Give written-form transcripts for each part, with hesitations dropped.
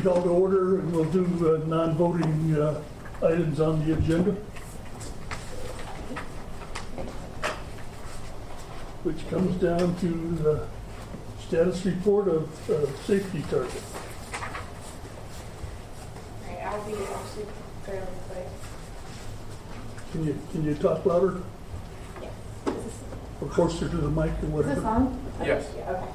call to order, and we'll do non-voting items on the agenda, which comes down to the status report of safety target. All right, I'll be actually fairly quick. Can you talk louder Yes. or closer to the mic or whatever? Is this on? Yes. Yeah, okay.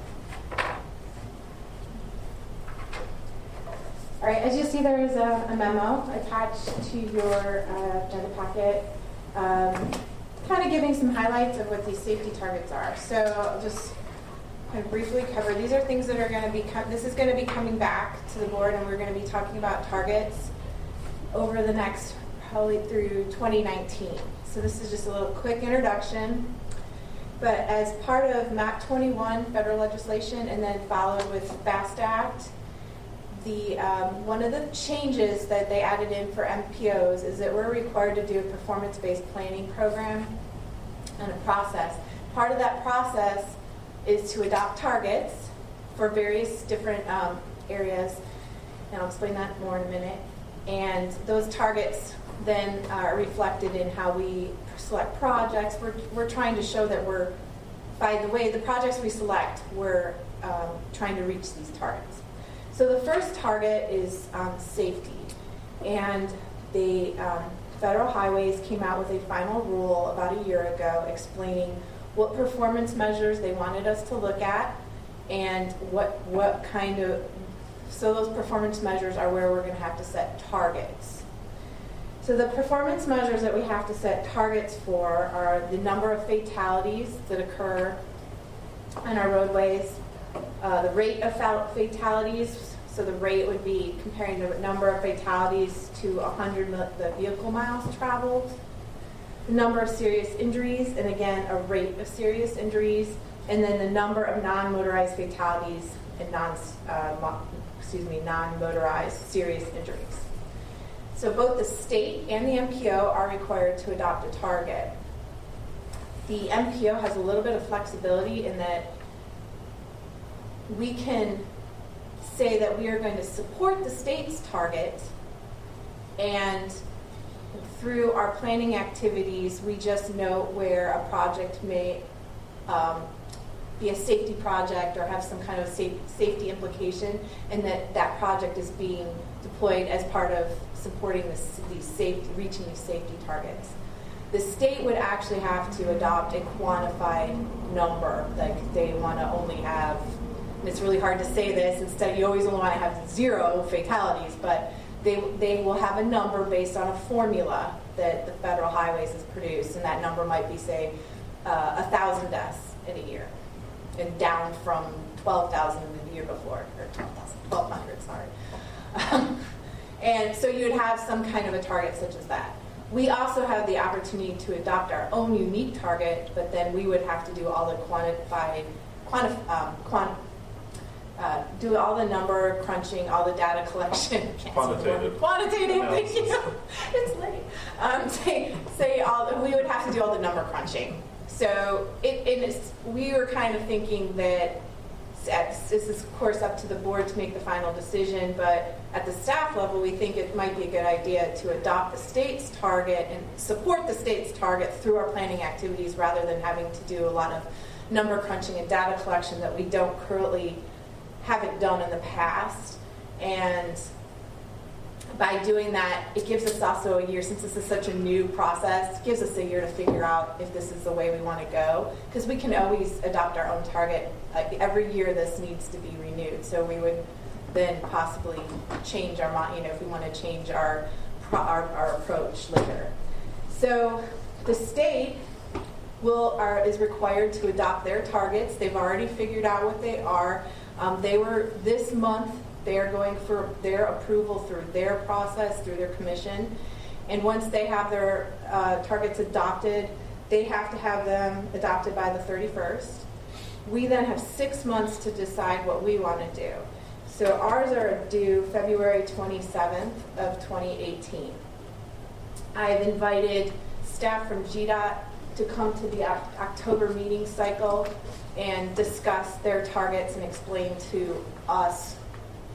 All right, as you see, there is a memo attached to your agenda packet, kind of giving some highlights of what these safety targets are. So I'll just kind of briefly cover. These are things that are going to be, this is going to be coming back to the board, and we're going to be talking about targets over the next, probably through 2019. So this is just a little quick introduction. But as part of MAP 21 federal legislation, and then followed with FAST Act, one of the changes that they added in for MPOs is that we're required to do a performance-based planning program and a process. Part of that process is to adopt targets for various different areas, and I'll explain that more in a minute. And those targets then are reflected in how we select projects. We're trying to show that by the way, the projects we select, we're trying to reach these targets. So the first target is safety, and the Federal Highways came out with a final rule about a year ago explaining what performance measures they wanted us to look at, and what kind of, so those performance measures are where we're going to have to set targets. So the performance measures that we have to set targets for are the number of fatalities that occur on our roadways, the rate of fatalities. So the rate would be comparing the number of fatalities to 100 the vehicle miles traveled, the number of serious injuries, and again, a rate of serious injuries, and then the number of non-motorized fatalities and non-motorized serious injuries. So both the state and the MPO are required to adopt a target. The MPO has a little bit of flexibility in that we can say that we are going to support the state's target, and through our planning activities, we just note where a project may be a safety project or have some kind of safety implication, and that project is being deployed as part of supporting reaching these safety targets. The state would actually have to adopt a quantified number, like they want to only have, and it's really hard to say this, instead you always only want to have 0 fatalities, but they will have a number based on a formula that the Federal Highways has produced, and that number might be, say, 1,000 deaths in a year, and down from 12,000 the year before, or 1,200, sorry. And so you would have some kind of a target such as that. We also have the opportunity to adopt our own unique target, but then we would have to do all the do all the number crunching, all the data collection. Quantitative. Thank you. It's late. We would have to do all the number crunching. So we were kind of thinking that this is, of course, up to the board to make the final decision, but at the staff level, we think it might be a good idea to adopt the state's target and support the state's target through our planning activities rather than having to do a lot of number crunching and data collection that we haven't done in the past. And by doing that, it gives us also a year, since this is such a new process, it gives us a year to figure out if this is the way we want to go, because we can always adopt our own target. Every year this needs to be renewed, so we would then possibly change our, if we want to change our approach later. So the state is required to adopt their targets. They've already figured out what they are. This month, they are going for their approval through their process, through their commission. And once they have their targets adopted, they have to have them adopted by the 31st. We then have 6 months to decide what we want to do. So ours are due February 27th of 2018. I've invited staff from GDOT to come to the October meeting cycle and discuss their targets and explain to us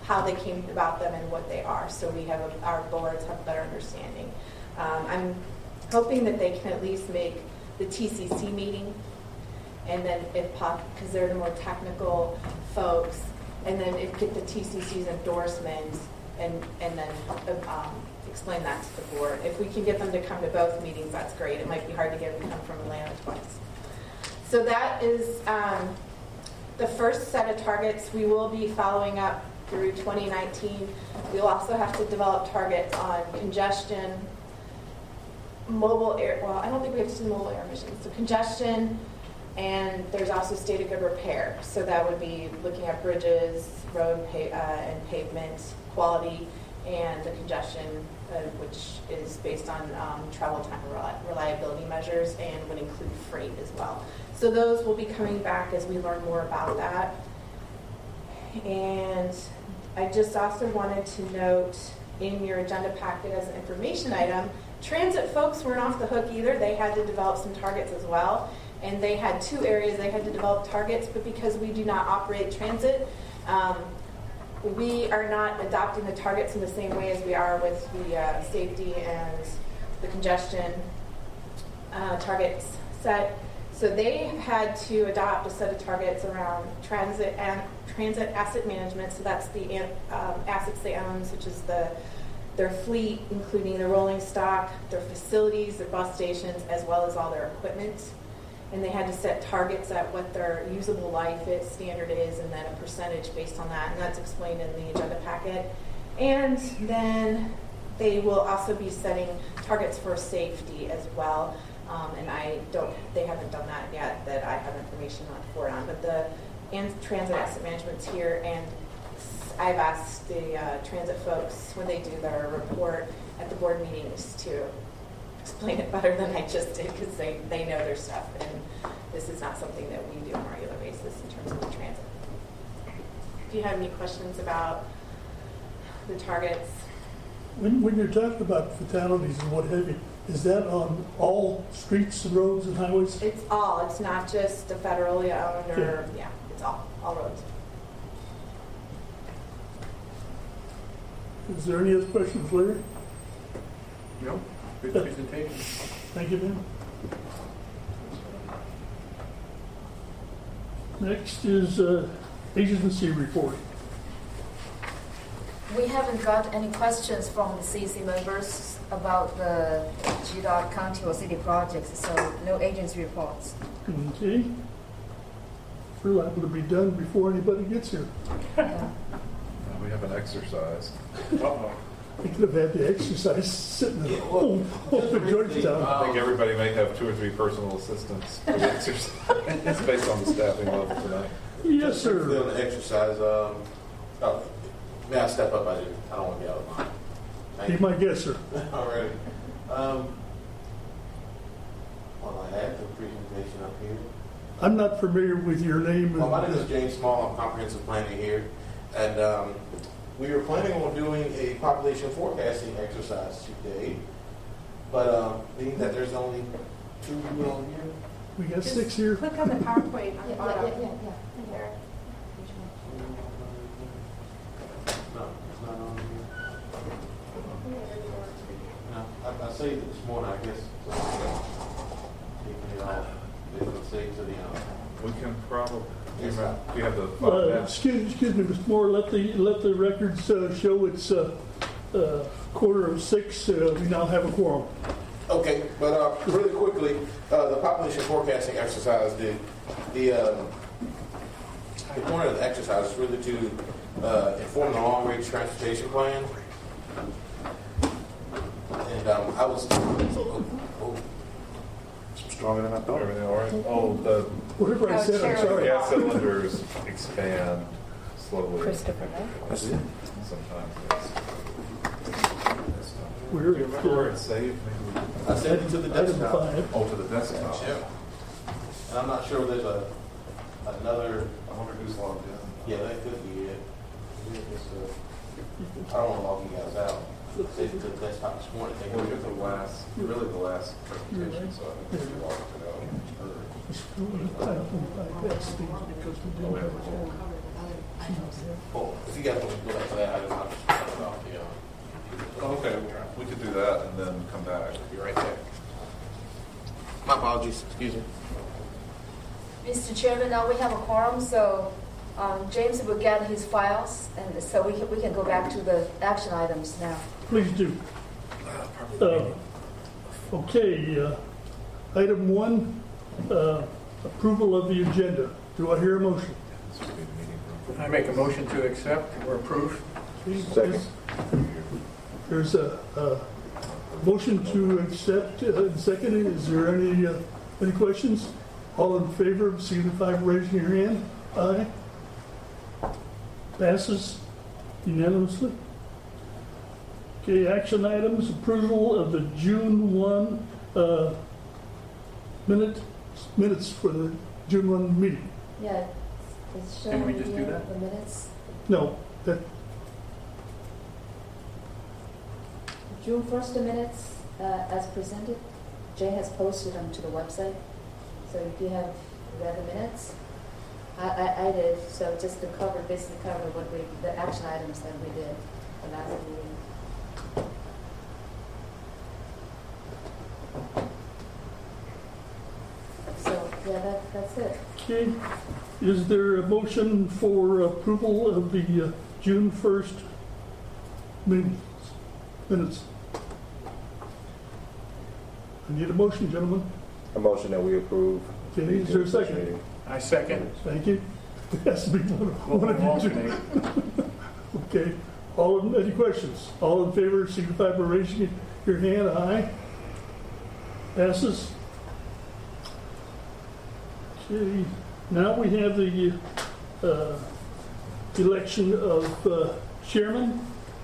how they came about them and what they are, so we have our boards have a better understanding. I'm hoping that they can at least make the TCC meeting, and then if possible, because they're the more technical folks, and then get the TCC's endorsement and then explain that to the board. If we can get them to come to both meetings, that's great. It might be hard to get them to come from Atlanta twice. So that is the first set of targets. We will be following up through 2019. We'll also have to develop targets on congestion, mobile air, well, I don't think we have to do mobile air emissions. So congestion, and there's also state of good repair. So that would be looking at bridges, road and pavement quality, and the congestion, which is based on travel time reliability measures and would include freight as well. So those will be coming back as we learn more about that. And I just also wanted to note in your agenda packet as an information item, transit folks weren't off the hook either. They had to develop some targets as well. And they had 2 areas they had to develop targets, but because we do not operate transit, we are not adopting the targets in the same way as we are with the safety and the congestion targets set. So they had to adopt a set of targets around transit and transit asset management. So that's the assets they own, such as their fleet, including their rolling stock, their facilities, their bus stations, as well as all their equipment. And they had to set targets at what their usable life standard is, and then a percentage based on that, and that's explained in the agenda packet. And then they will also be setting targets for safety as well. And they haven't done that yet that I have information on, but the transit asset management's here, and I've asked the transit folks when they do their report at the board meetings to explain it better than I just did, because they know their stuff, and this is not something that we do on a regular basis in terms of the transit. Do you have any questions about the targets? When you're talking about fatalities and what have you, is that on all streets and roads and highways? It's all. It's not just the federally owned or, yeah, it's all roads. Is there any other questions, Larry? No. Good presentation. Thank you, Ben. Next is agency report. We haven't got any questions from the CEC members about the GDOT county or city projects, so no agency reports. Okay. We're liable to be done before anybody gets here. Yeah. We have an exercise. We could have had the exercise sitting at home in Georgetown. I think everybody may have 2 or 3 personal assistants for the exercise. It's based on the staffing level tonight. Yes, sir. On the exercise, may I step up? I don't want to be out of line. Be my guest, sir. All right. Well, I have the presentation up here. I'm not familiar with your name. Well, my name is James Small. I'm comprehensive planning here. And we were planning on doing a population forecasting exercise today. But being that there's only 2 people on here. We got 6 here. Click on the PowerPoint on the bottom. Yeah. No, it's not on here. No, I saved it this morning, I guess. Taking it off. It's saved to the We can probably. Yes, sir. We have the 5 minutes. Excuse me, Mr. Moore. Let the records show it's 5:45. We now have a quorum. Okay, but really quickly, the population forecasting exercise, the point of the exercise is really to inform the long-range transportation plan. And I was Stronger than I thought. Everything all right? Oh, the Whatever I said, I'm sorry. gas cylinders expand slowly. Christopher, That's it. Sometimes it's. Where Do you remember where it's saved? Maybe I sent it to the Item desktop. 5. oh, to the desktop. Yeah. And I'm not sure there's another. I wonder who's logged in. Yeah, that could be it. I don't want to log you guys out. Sent it to the desktop this morning. Well, you're the last, really the last presentation, so I think we logged it out. Because we didn't have a quorum. Well, if you guys want to go back to that, I'll just cut it off the, Okay, we could do that and then come back. you're right there. My apologies, excuse me. Mr. Chairman, now we have a quorum, so James will get his files, and so we can go back to the action items now. Please do. Okay, item 1, approval of the agenda. Do I hear a motion? I make a motion to accept or approve. Second. There's a motion to accept, seconded. Is there any questions? All in favor, signify by raising your hand. Aye. Passes unanimously. Okay, action items, approval of the June 1 minutes for the June 1 meeting. Yeah, it's Can showing we just do here that? the minutes. No, that, June 1st minutes as presented. Jay has posted them to the website. So if you have read the minutes, I did. So just to basically cover the action items that we did the last meeting. So yeah, that's it. okay. Is there a motion for approval of the June 1st minutes? I need a motion, gentlemen. A motion that we approve. Okay, is there a second? I second. Thank you. It has to be one We'll of you two. alternate. Okay. Any questions? All in favor, signify by raising your hand. Aye. Passes. Okay. Now we have the election of chairman.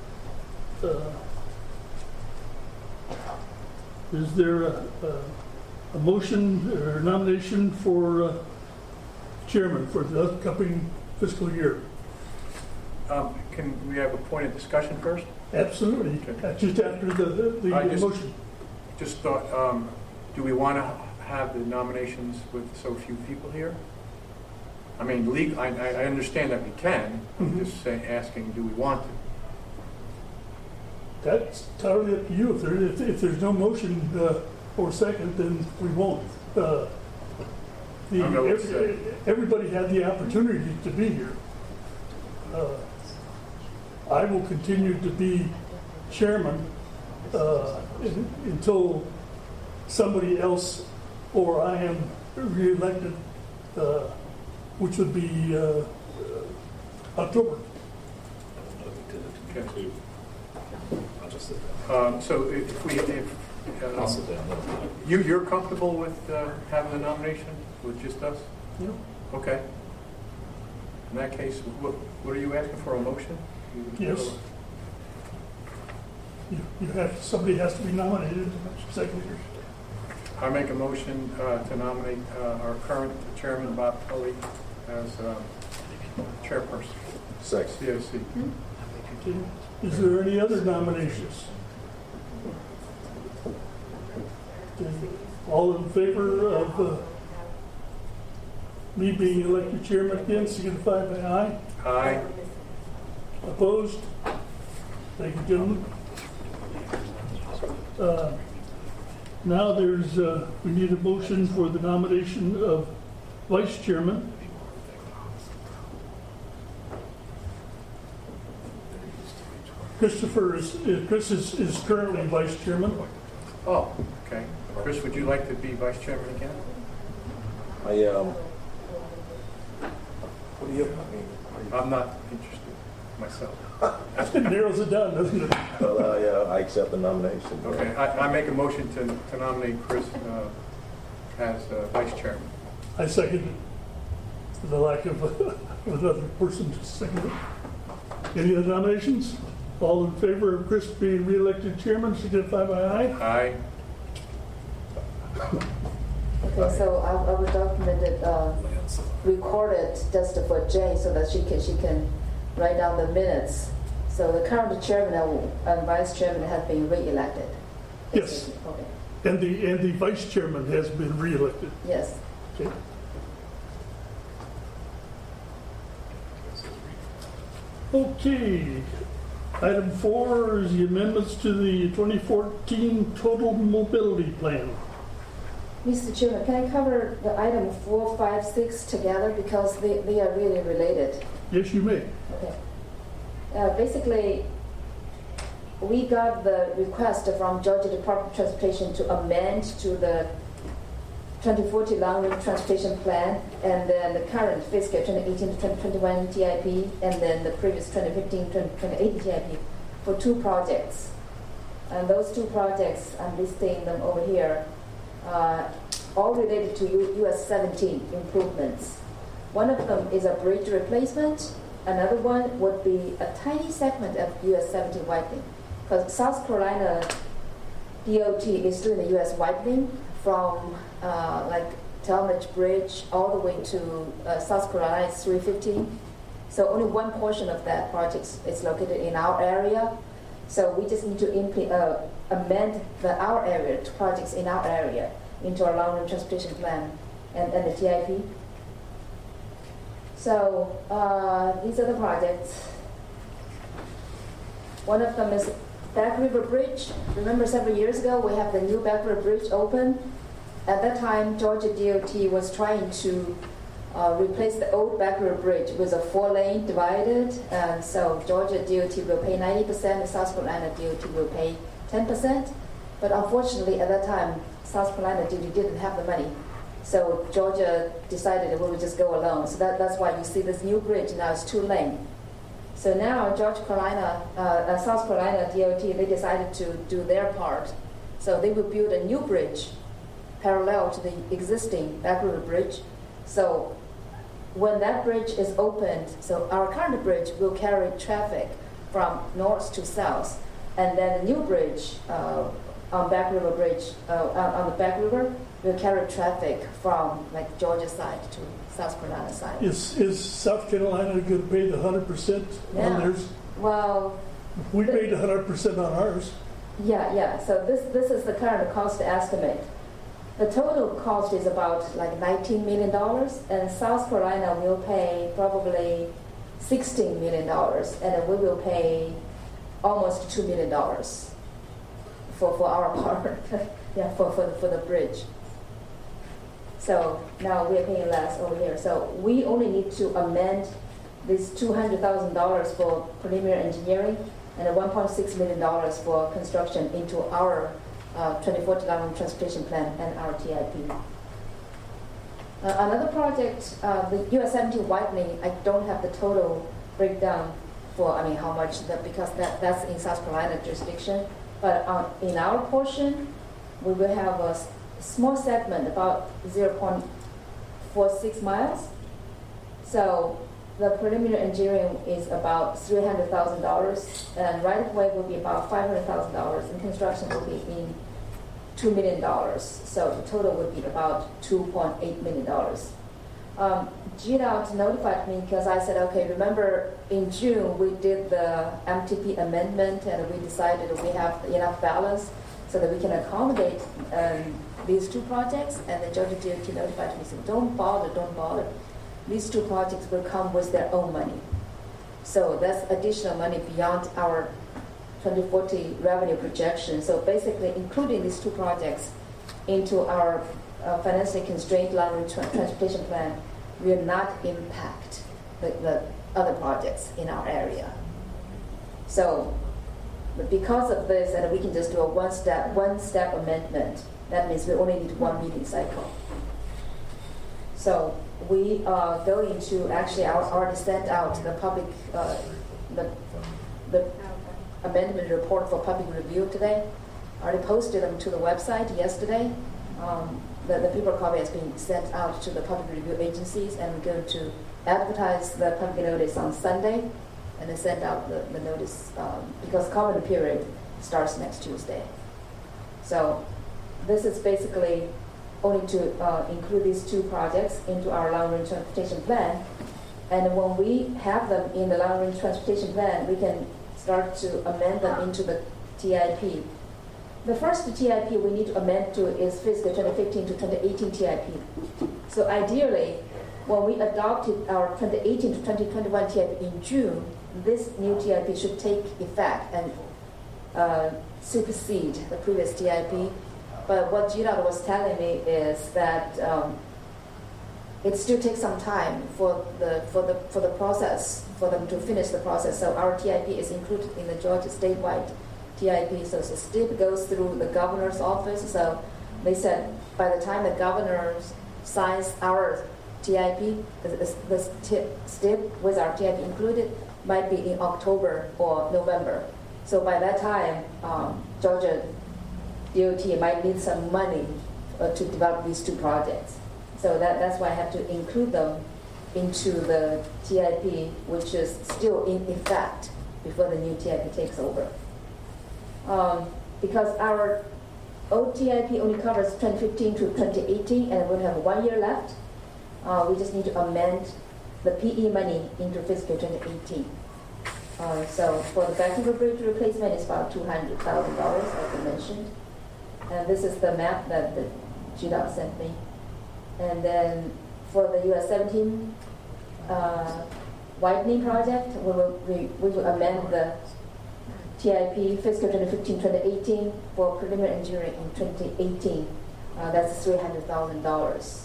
Is there a motion or nomination for chairman for the upcoming fiscal year? Can we have a point of discussion first? Absolutely. Just after the I just- motion. Just thought, do we want to have the nominations with so few people here? I mean, I understand that we can. I'm Mhm. just asking, do we want to? That's entirely up to you. If there's no motion or second, then we won't. don't know what to say. Everybody had the opportunity to be here. I will continue to be chairman until somebody else or I am reelected, which would be October. Okay. I'll just sit down. So I'll sit down. you're comfortable with having the nomination with just us? Yeah. Okay. In that case, what are you asking for, a motion? Yes. Somebody has to be nominated. Second. I make a motion to nominate our current chairman, Bob Tully, as chairperson, Second. COC. Okay. Is there any other nominations? Okay. All in favor of me being elected chairman again, signify by aye. Aye. Opposed? Thank you, gentlemen. Now we need a motion for the nomination of vice chairman. Chris is currently vice chairman. Oh, okay. Chris, would you like to be vice chairman again? What do you? I'm not interested myself. It narrows it down, doesn't it? I accept the nomination. Okay, I make a motion to nominate Chris as vice chairman. I second it. For the lack of another person to second it. Any other nominations? All in favor of Chris being re-elected chairman, signify by aye. Aye. Okay, so I would document it, record it just for Jay so that she can write down the minutes. So the current chairman and vice chairman have been re-elected. Yes. Okay. And the vice chairman has been re-elected. Yes. Okay. Okay. Item 4 is the amendments to the 2014 Total Mobility Plan. Mr. Chairman, can I cover the item 4, 5, 6 together because they are really related? Yes, you may. Okay. Basically, we got the request from Georgia Department of Transportation to amend to the 2040 long-range transportation plan, and then the current fiscal 2018 to 2021 TIP, and then the previous 2015 to 2018 TIP for 2 projects. And those 2 projects, I'm listing them over here, all related to US 17 improvements. One of them is a bridge replacement. Another one would be a tiny segment of US 17 widening, because South Carolina DOT is doing the US widening from like Talmadge Bridge all the way to South Carolina 315. So only one portion of that project is located in our area. So we just need to amend our area to projects in our area into our long-range transportation plan and the TIP. So these are the projects. One of them is Back River Bridge. Remember several years ago we have the new Back River Bridge open? At that time, Georgia DOT was trying to replace the old Back River Bridge with a 4-lane divided, and so Georgia DOT will pay 90%, and South Carolina DOT will pay 10%. But unfortunately, at that time, South Carolina DOT didn't have the money, so Georgia decided that we would just go alone. So that's why you see this new bridge now is 2-lane. So now South Carolina DOT, they decided to do their part. So they will build a new bridge parallel to the existing Back River Bridge. So when that bridge is opened, so our current bridge will carry traffic from north to south, and then the new bridge on Back River Bridge, on the Back River, will carry traffic from like Georgia side to South Carolina side. Is South Carolina going to pay the 100% on theirs? Well, We paid 100% on ours. Yeah. So this is the current cost estimate. The total cost is about like $19 million, and South Carolina will pay probably $16 million, and then we will pay almost $2 million for our part, for the bridge. So now we're paying less over here. So we only need to amend this $200,000 for preliminary engineering and $1.6 million for construction into our 2040 long-range transportation plan and our TIP. Another project, the US 17 widening, I don't have the total breakdown for, how much, because that's in South Carolina jurisdiction. But in our portion, we will have a small segment, about 0.46 miles. So the preliminary engineering is about $300,000, and right-of-way will be about $500,000, and construction will be in $2 million. So the total would be about $2.8 million. GDOT notified me because I said, okay, remember in June we did the MTP amendment and we decided we have enough balance so that we can accommodate these 2 projects, and the Georgia DOT notified me, said, don't bother. These 2 projects will come with their own money. So that's additional money beyond our 2040 revenue projection. So basically, including these 2 projects into our financially constrained long-range transportation plan will not impact the other projects in our area. So because of this, and we can just do a one-step amendment. That means we only need 1 meeting cycle. So we are going to actually already sent out the public the amendment report for public review today. I already posted them to the website yesterday. The paper copy has been sent out to the public review agencies, and we're going to advertise the public notice on Sunday, and then send out the notice because comment period starts next Tuesday. So this is basically only to include these 2 projects into our long-range transportation plan. And when we have them in the long-range transportation plan, we can start to amend them into the TIP. The first TIP we need to amend to is fiscal 2015 to 2018 TIP. So ideally, when we adopted our 2018 to 2021 TIP in June, this new TIP should take effect and supersede the previous TIP. But what GDOT was telling me is that it still takes some time for the process, for them to finish the process. So our TIP is included in the Georgia statewide TIP. So it still goes through the governor's office. So they said by the time the governor signs our TIP, the STIP with our TIP included might be in October or November. So by that time, Georgia DOT might need some money to develop these two projects. So that's why I have to include them into the TIP, which is still in effect before the new TIP takes over. Because our old TIP only covers 2015 to 2018, and we'll have 1 year left. We just need to amend the PE money into fiscal 2018. So for the Vancouver Bridge replacement, it's about $200,000, as I mentioned. And this is the map that the GDOT sent me. And then for the US 17 widening project, we will amend the TIP fiscal 2015-2018 for preliminary engineering in 2018. That's $300,000.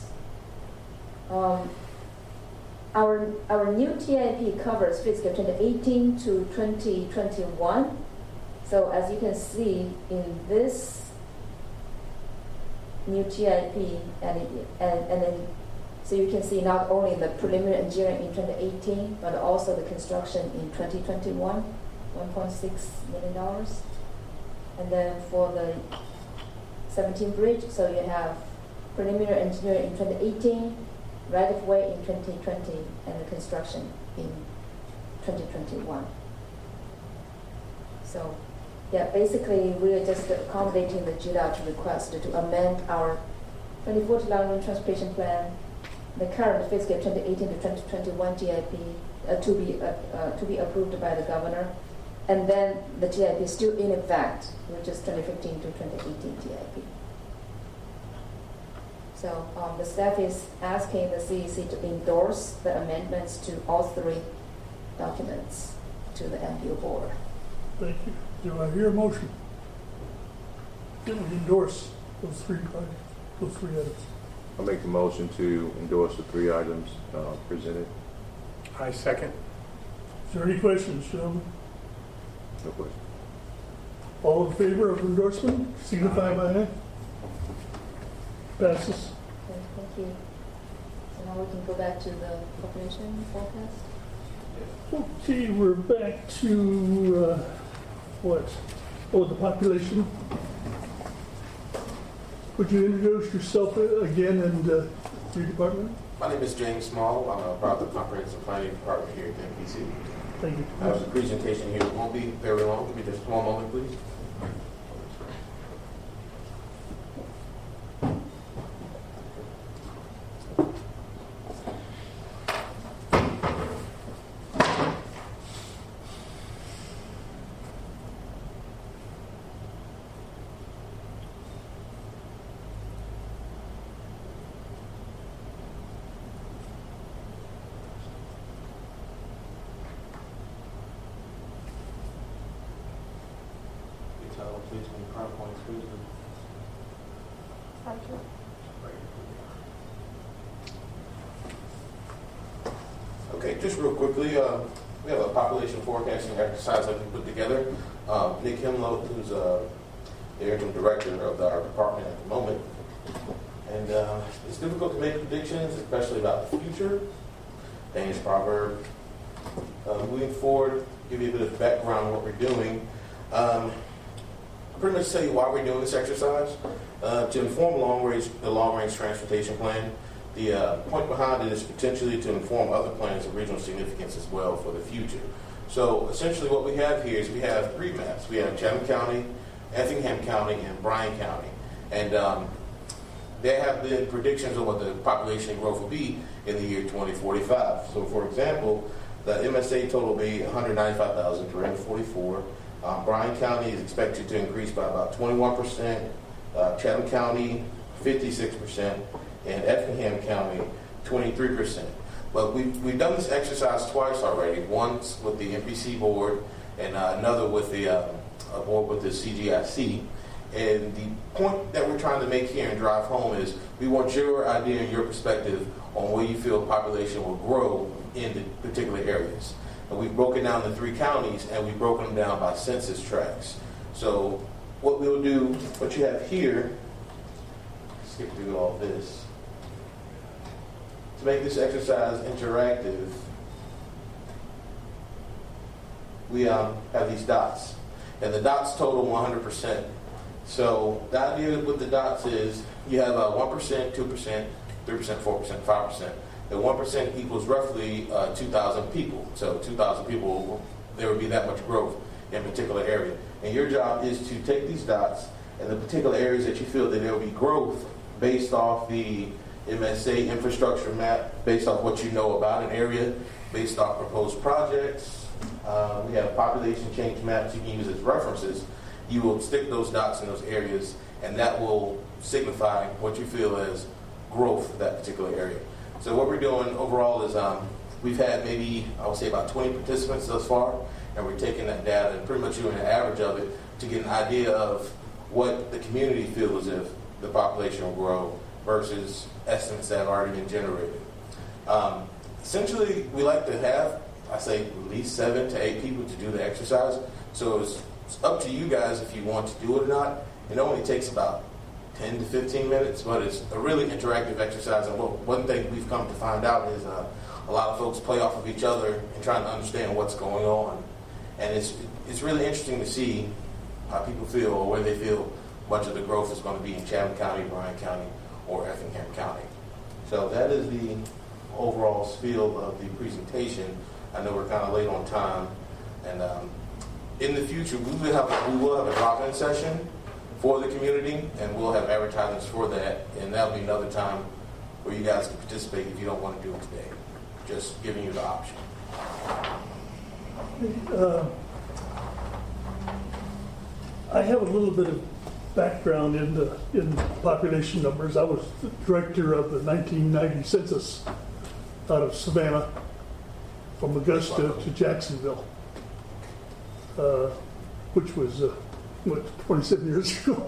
Our new TIP covers fiscal 2018 to 2021. So as you can see in this new TIP, and then so you can see not only the preliminary engineering in 2018, but also the construction in 2021, $1.6 million. And then for the 17 bridge, so you have preliminary engineering in 2018, right-of-way in 2020, and the construction in 2021. So, yeah, basically we are just accommodating the GDOT request to amend our 2040 long-range transportation plan, the current fiscal 2018 to 2021 TIP to be approved by the governor, and then the TIP is still in effect, which is 2015 to 2018 TIP. So the staff is asking the CEC to endorse the amendments to all three documents to the MPO board. Thank you. Do I hear a motion? Can we endorse those three items? I'll make the motion to endorse the 3 items presented. I second. Is there any questions, gentlemen? No question. All in favor of endorsement, signify by aye. Passes. Okay, thank you. So now we can go back to the population forecast. Okay, we're back to what? Oh, the population. Would you introduce yourself again and your department? My name is James Small. I'm part of the Comprehensive Planning Department here at MPC. Thank you. I have a presentation here. It won't be very long. Give me just one moment, please. Please, when the PowerPoint screens are okay, just real quickly, we have a population forecasting exercise that we put together. Nick Himlo, who's the interim director of our department at the moment. And it's difficult to make predictions, especially about the future. Danish proverb. Moving forward, give you a bit of background on what we're doing. Pretty much tell you why we're doing this exercise. To inform the long-range transportation plan. The point behind it is potentially to inform other plans of regional significance as well for the future. So essentially what we have here is we have 3 maps. We have Chatham County, Effingham County, and Bryan County. And they have the predictions of what the population growth will be in the year 2045. So for example, the MSA total will be 195,344. Bryan County is expected to increase by about 21%, Chatham County 56%, and Effingham County 23%. But we've done this exercise twice already, once with the MPC board and another with the board with the CGIC. And the point that we're trying to make here and drive home is we want your idea and your perspective on where you feel population will grow in the particular areas. And we've broken down the 3 counties and we've broken them down by census tracts. So what we'll do, what you have here, skip through all this, to make this exercise interactive, we have these dots. And the dots total 100%. So the idea with the dots is you have 1%, 2%, 3%, 4%, 5%. The 1% equals roughly 2,000 people. So 2,000 people, there would be that much growth in a particular area. And your job is to take these dots and the particular areas that you feel that there will be growth based off the MSA infrastructure map, based off what you know about an area, based off proposed projects. We have population change maps you can use as references. You will stick those dots in those areas, and that will signify what you feel as growth for that particular area. So what we're doing overall is we've had maybe, I would say, about 20 participants thus far, and we're taking that data and pretty much doing an average of it to get an idea of what the community feels as if the population will grow versus estimates that have already been generated. Essentially, we like to have, I say, at least 7 to 8 people to do the exercise. So it's up to you guys if you want to do it or not. It only takes about 10 to 15 minutes, but it's a really interactive exercise. And one thing we've come to find out is a lot of folks play off of each other and trying to understand what's going on. And it's really interesting to see how people feel or where they feel much of the growth is going to be in Chatham County, Bryan County, or Effingham County. So that is the overall spiel of the presentation. I know we're kind of late on time. And in the future, we will have a drop-in session for the community, and we'll have advertisements for that. And that'll be another time where you guys can participate if you don't want to do it today. Just giving you the option. I have a little bit of background in population numbers. I was the director of the 1990 census out of Savannah, from Augusta to Jacksonville, which was 27 years ago.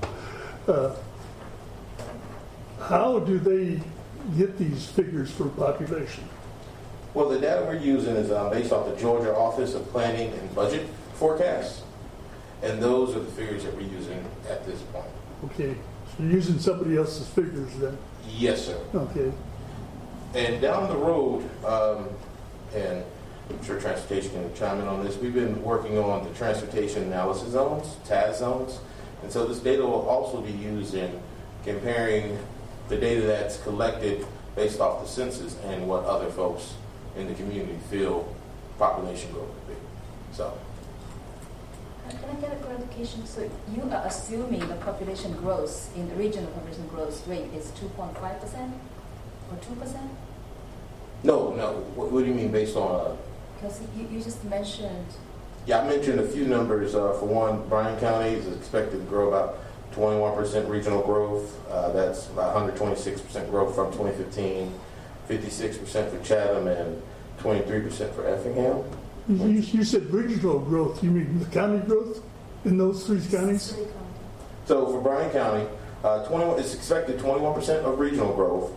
How do they get these figures for population? Well, the data we're using is based off the Georgia Office of Planning and Budget forecasts. And those are the figures that we're using at this point. Okay, so you're using somebody else's figures then? Yes, sir. Okay. And down the road, and I'm sure transportation can chime in on this, we've been working on the transportation analysis zones, TAZ zones. And so this data will also be used in comparing the data that's collected based off the census and what other folks in the community feel population growth would be. So. Can I get a clarification? So you are assuming the population growth in the regional population growth rate is 2.5% or 2%? No. What do you mean based on? Because you just mentioned. Yeah, I mentioned a few numbers. For one, Bryan County is expected to grow about 21% regional growth. That's about 126% growth from 2015, 56% for Chatham, and 23% for Effingham. You said regional growth. You mean the county growth in those 3 counties? So for Bryan County, it's expected 21% of regional growth,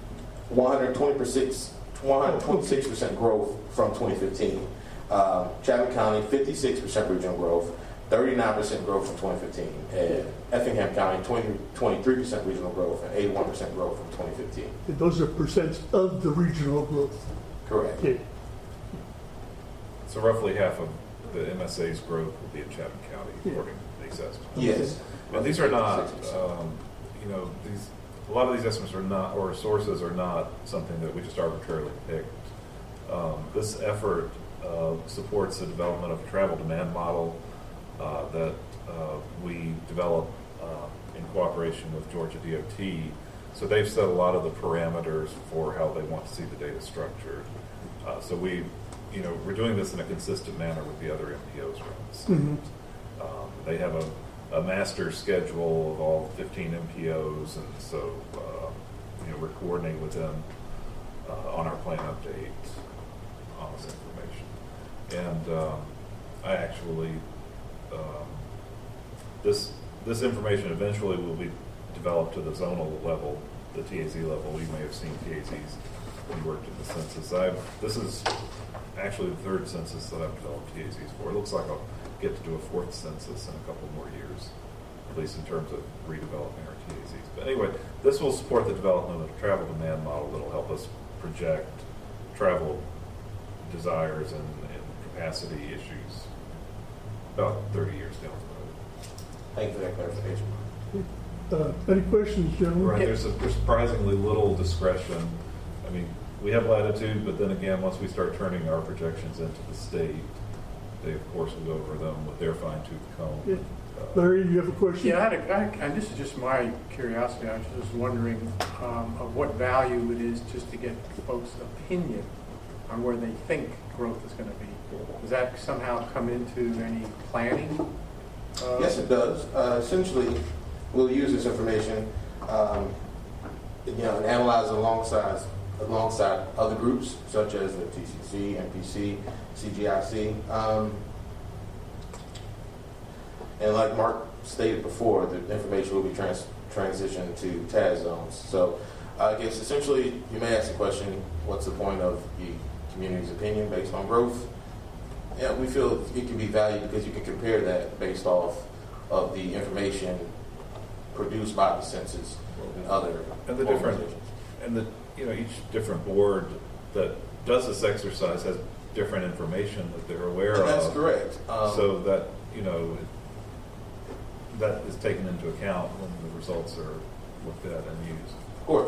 126% growth from 2015. Chatham County, 56% regional growth, 39% growth from 2015. And Effingham County, 23% regional growth and 81% growth from 2015. Those are percents of the regional growth. Correct. Okay. So roughly half of the MSA's growth will be in Chatham County, according to the assessment. Yes. And these are not, a lot of these estimates are not, or sources are not something that we just arbitrarily picked. This effort supports the development of a travel demand model that we developed in cooperation with Georgia DOT. So they've set a lot of the parameters for how they want to see the data structured. So we're doing this in a consistent manner with the other MPOs around the state. Mm-hmm. They have a master schedule of all 15 MPOs, and so we're coordinating with them on our plan update on this information. And I actually, this information eventually will be developed to the zonal level, the TAZ level. You may have seen TAZs when you worked in the census. This is actually the third census that I've developed TAZs for. It looks like I'll get to do a fourth census in a couple more years, at least in terms of redeveloping our TAZs. But anyway, this will support the development of a travel demand model that will help us project travel desires and capacity issues about 30 years down the road. Thank you for that clarification. Any questions, gentlemen? Right, there's surprisingly little discretion. I mean, we have latitude, but then again, once we start turning our projections into the state, they of course will go over them with their fine-tooth comb. Yeah. Larry, you have a question? Yeah, and this is just my curiosity. I was just wondering of what value it is just to get folks' opinion on where they think growth is going to be. Does that somehow come into any planning? Yes, it does. Essentially, we'll use this information, and analyze alongside other groups such as the TCC, NPC, CGIC, and like Mark stated before, the information will be transitioned to TAZ zones. So, I guess essentially, you may ask the question, what's the point of the community's opinion based on growth? Yeah, we feel it can be valued because you can compare that based off of the information produced by the census and other organizations. Each different board that does this exercise has different information that they're aware of. That's correct. So that that is taken into account when the results are looked at and used. Of course.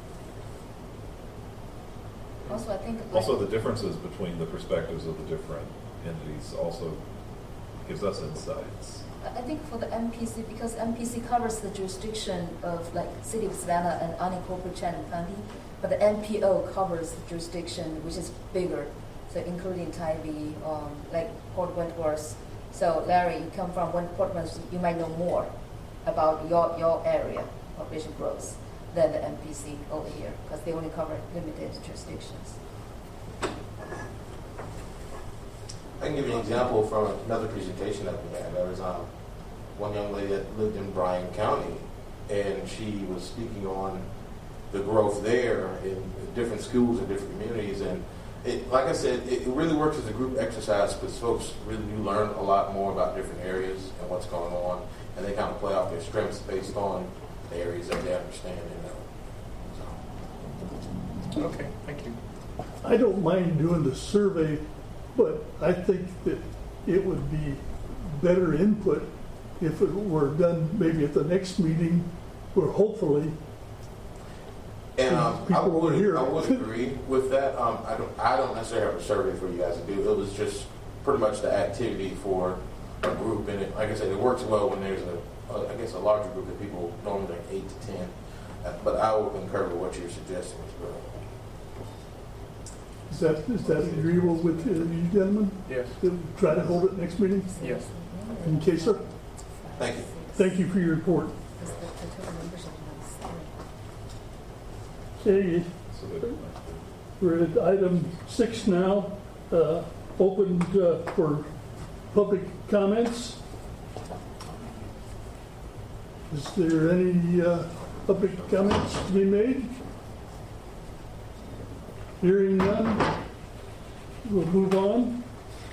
Also, I think Also, the differences between the perspectives of the different entities also gives us insights. I think for the MPC, because MPC covers the jurisdiction of like City of Savannah and unincorporated Chatham County, but the MPO covers the jurisdiction which is bigger, so including Tybee, like Port Wentworth. So Larry, you come from Port Wentworth, you might know more about your area, population growth, than the MPC over here, because they only cover limited jurisdictions. I can give you an example from another presentation that we had. There was one young lady that lived in Bryan County, and she was speaking on the growth there in different schools and different communities. And like I said, it really works as a group exercise because folks really do learn a lot more about different areas and what's going on, and they kind of play off their strengths based on the areas that they understand and know. Okay, thank you. I don't mind doing the survey, but I think that it would be better input if it were done maybe at the next meeting, where hopefully And I would here. agree with that. I don't necessarily have a survey for you guys to do. It was just pretty much the activity for a group, and like I said, it works well when there's a larger group of people, normally like 8 to 10. But I will concur with what you're suggesting as well. Is that agreeable with you gentlemen? Yes. Try to hold it next meeting? Yes. Okay, sir. Thank you. Thank you for your report. Okay, So that, we're at item 6 now, opened for public comments. Is there any public comments to be made? Hearing none, we'll move on.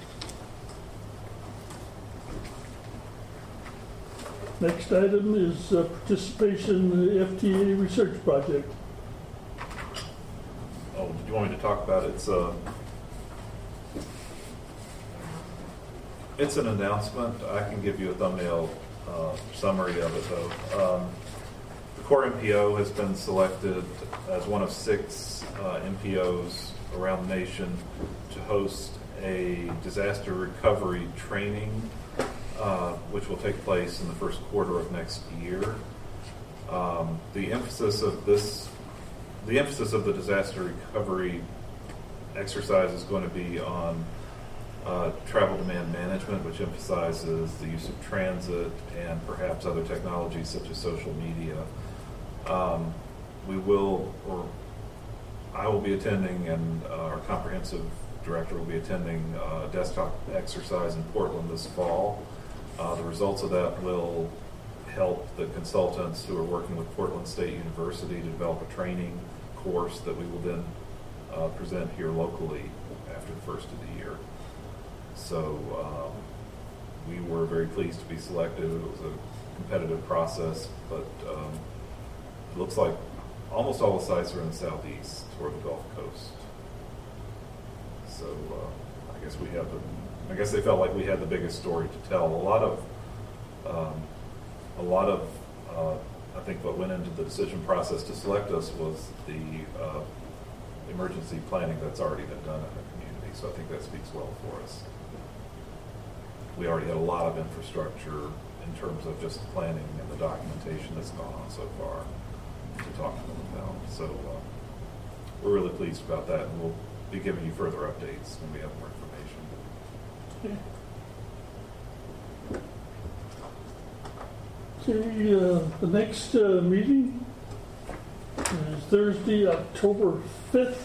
Next item is participation in the FTA research project. oh, do you want me to talk about it? It's an announcement. I can give you a thumbnail summary of it, though. The Core MPO has been selected as one of 6 MPOs around the nation to host a disaster recovery training, which will take place in the first quarter of next year. The emphasis of the disaster recovery exercise is going to be on travel demand management, which emphasizes the use of transit and perhaps other technologies such as social media. I will be attending, and our comprehensive director will be attending a desktop exercise in Portland this fall. The results of that will help the consultants who are working with Portland State University to develop a training course that we will then present here locally after the first of the year. So we were very pleased to be selected. It was a competitive process, but it looks like almost all the sites are in the southeast toward the Gulf Coast. So I guess they felt like we had the biggest story to tell. A lot of I think what went into the decision process to select us was the emergency planning that's already been done in the community. So I think that speaks well for us. We already had a lot of infrastructure in terms of just the planning and the documentation that's gone on so far to talk to them about. So we're really pleased about that, and we'll be giving you further updates when we have more information. Okay, the next meeting is Thursday, October 5th,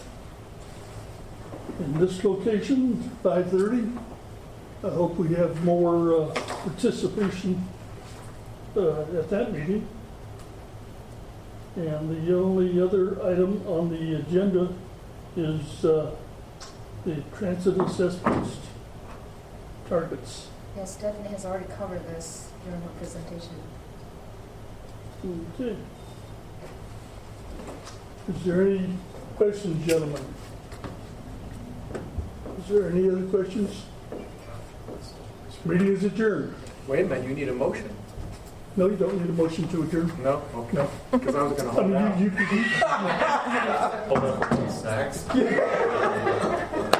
in this location, 5:30. I hope we have more participation at that meeting. And the only other item on the agenda is the transit assessment targets. Yes, Stephanie has already covered this during her presentation. Okay. Is there any questions, gentlemen? Is there any other questions? Meeting is adjourned. Wait a minute, you need a motion? No, you don't need a motion to adjourn. No? Okay. No. Because I was going to I hold mean, out. you could. Hold on for snacks.